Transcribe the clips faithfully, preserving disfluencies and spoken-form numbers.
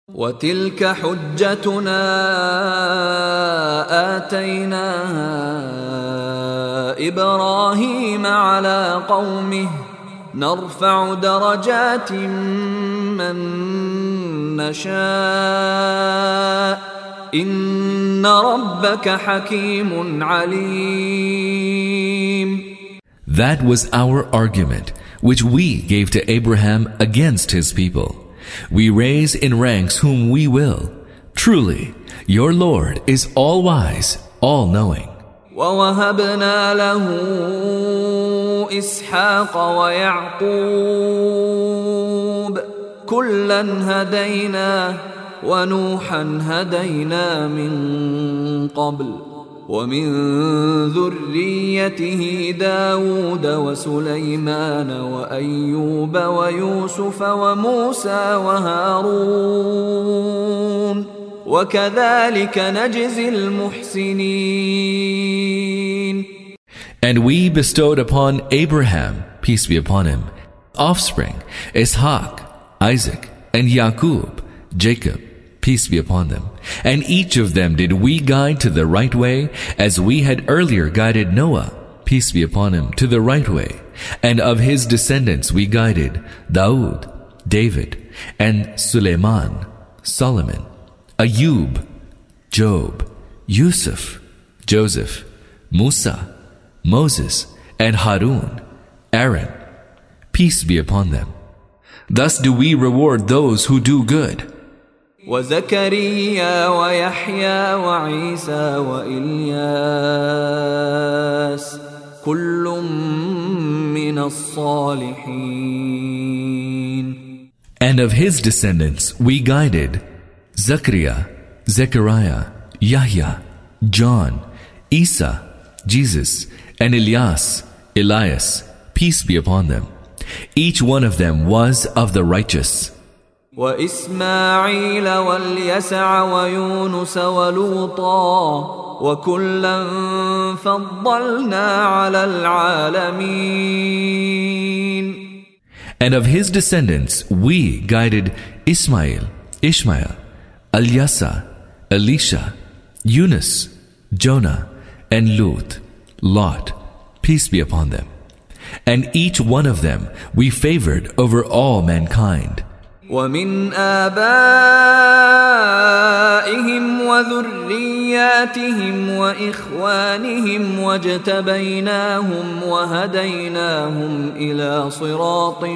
وتلك حجتنا آتيناها إبراهيم على قومه نرفع درجات من نشاء إن ربك حكيم عليم. That was our argument, which we gave to Abraham against his people. We raise in ranks whom we will. Truly, your Lord is all-wise, all-knowing. وَوَهَبْنَا لَهُ إِسْحَاقَ وَيَعْقُوبَ كُلًّا هَدَيْنَا وَنُوحًا هَدَيْنَا مِن قَبْلُ وَمِن ذُرِّيَّتِهِ دَاوُودَ وَسُلَيْمَانَ وَأَيُّوبَ وَيُوسُفَ وَمُوسَى وَهَارُونَ وَكَذَلِكَ نَجْزِي الْمُحْسِنِينَ. And we bestowed upon Abraham, peace be upon him, offspring, Ishaq, Isaac, and Yaqub, Jacob, peace be upon them. And each of them did we guide to the right way, as we had earlier guided Noah, peace be upon him, to the right way. And of his descendants we guided Daud, David, and Suleiman, Solomon, Ayub, Job, Yusuf, Joseph, Musa, Moses, and Harun, Aaron, peace be upon them. Thus do we reward those who do good. وزكريا ويحيى وعيسى وإلياس كل من الصالحين. And of his descendants we guided Zachariah, Zechariah, Yahya, John, Isa, Jesus, and Elias, Elias, peace be upon them. Each one of them was of the righteous. وإسماعيل واليسع ويونس ولوطا وكلا فضلنا على العالمين. And of his descendants we guided Ismail, Ishmael, Al-Yasa, Elisha, Yunus, Jonah, and Lut, Lot, peace be upon them. And each one of them we favored over all mankind. ومن آبائهم وذرياتهم وإخوانهم واجتبيناهم وهديناهم إلى صراط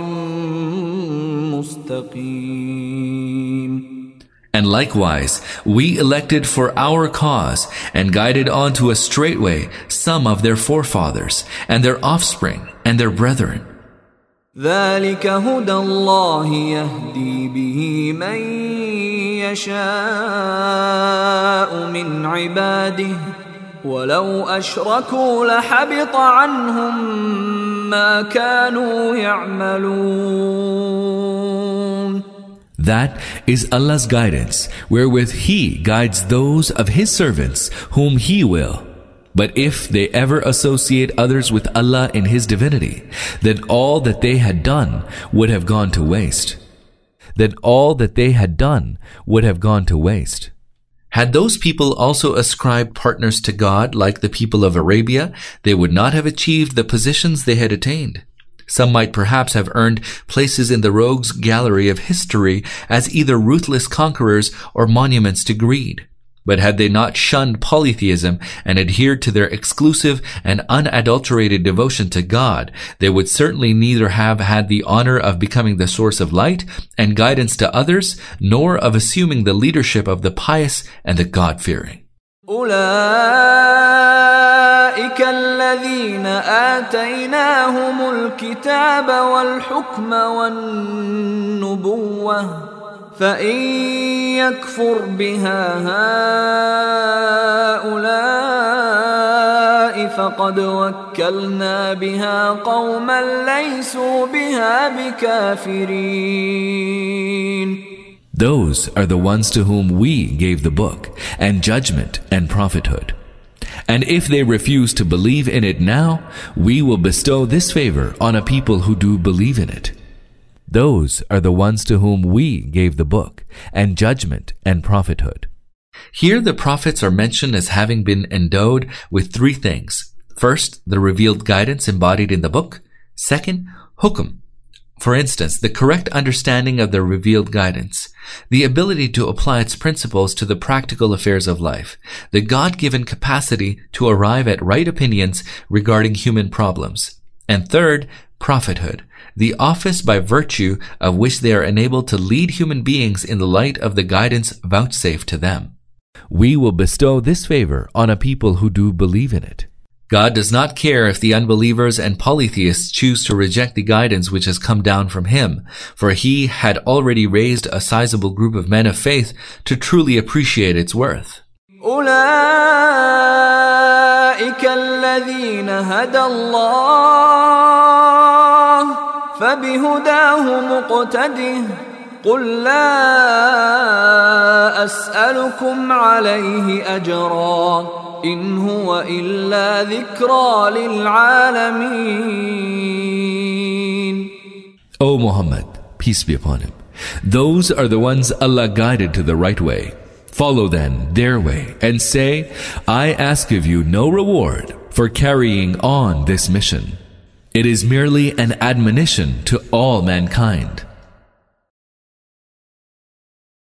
مستقيم. And likewise, we elected for our cause and guided on to a straight way some of their forefathers and their offspring and their brethren. ذلك هدى الله يهدي به من يشاء من عباده ولو أشركوا لحبط عنهم ما كانوا يعملون. That is Allah's guidance, wherewith He guides those of His servants whom He will. But if they ever associate others with Allah in His divinity, then all that they had done would have gone to waste. Then all that they had done would have gone to waste. Had those people also ascribed partners to God like the people of Arabia, they would not have achieved the positions they had attained. Some might perhaps have earned places in the rogues' gallery of history as either ruthless conquerors or monuments to greed. But had they not shunned polytheism and adhered to their exclusive and unadulterated devotion to God, they would certainly neither have had the honor of becoming the source of light and guidance to others, nor of assuming the leadership of the pious and the God-fearing. أولئك الذين آتيناهم الكتاب والحكم والنبوة فإن يكفر بها هؤلاء فقد وكلنا بها قوما ليسوا بها بكافرين. Those are the ones to whom we gave the book, and judgment and prophethood. And if they refuse to believe in it now, we will bestow this favor on a people who do believe in it. Those are the ones to whom we gave the book, and judgment and prophethood. Here the prophets are mentioned as having been endowed with three things. First, the revealed guidance embodied in the book. Second, hukum. For instance, the correct understanding of the revealed guidance, the ability to apply its principles to the practical affairs of life, the God-given capacity to arrive at right opinions regarding human problems. And third, prophethood, the office by virtue of which they are enabled to lead human beings in the light of the guidance vouchsafed to them. We will bestow this favor on a people who do believe in it. God does not care if the unbelievers and polytheists choose to reject the guidance which has come down from Him, for He had already raised a sizable group of men of faith to truly appreciate its worth. أولئك الذين هدى الله فبهداه مقتده قل لا أسألكم عليه أجرا إن هو إلا ذكرى للعالمين. O Muhammad, peace be upon him, those are the ones Allah guided to the right way. Follow then their way and say, I ask of you no reward for carrying on this mission. It is merely an admonition to all mankind.